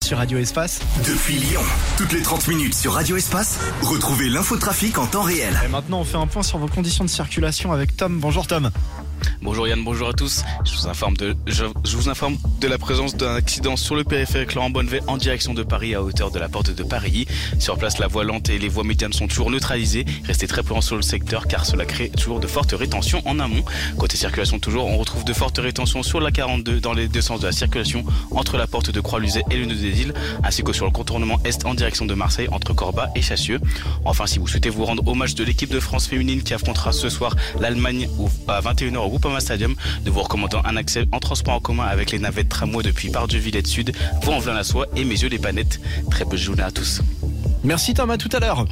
Sur Radio Espace. Depuis Lyon, toutes les 30 minutes sur Radio Espace, retrouvez l'infotrafic en temps réel. Et maintenant, on fait un point sur vos conditions de circulation avec Tom. Bonjour Tom. Bonjour Yann, bonjour à tous. Je vous informe de la présence d'un accident sur le périphérique Laurent Bonnevet en direction de Paris à hauteur de la porte de Paris. Sur place, la voie lente et les voies médianes sont toujours neutralisées. Restez très prudents sur le secteur car cela crée toujours de fortes rétentions en amont. Côté circulation toujours, on retrouve de fortes rétentions sur la 42 dans les deux sens de la circulation entre la porte de Croix-Luzet et le nœud des Îles, ainsi que sur le contournement est en direction de Marseille entre Corba et Chassieux. Enfin, si vous souhaitez vous rendre au match de l'équipe de France féminine qui affrontera ce soir l'Allemagne à 21h au Groupama Stadium, nous vous recommandons un accès en transport en commun avec les navettes tramway depuis Pardieu-Villette Sud, Vaux-en-Velin-la-Soie et Mézieux-les-Panettes. Très bonne journée à tous. Merci Tom, à tout à l'heure.